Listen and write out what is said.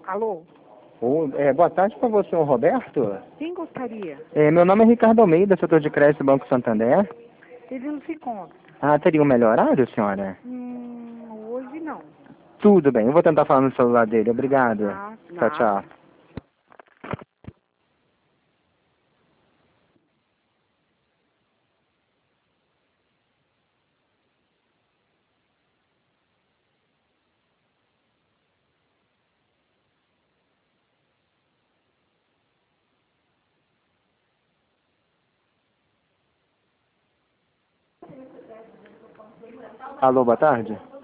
Alô? Boa tarde para você, o Roberto. Quem gostaria? Meu nome é Ricardo Almeida, setor de crédito do Banco Santander. Ele não se encontra. Teria um melhor horário, senhora? Hoje não. Tudo bem, eu vou tentar falar no celular dele. Obrigado. Tá, Tchau, tchau. Alô, boa tarde.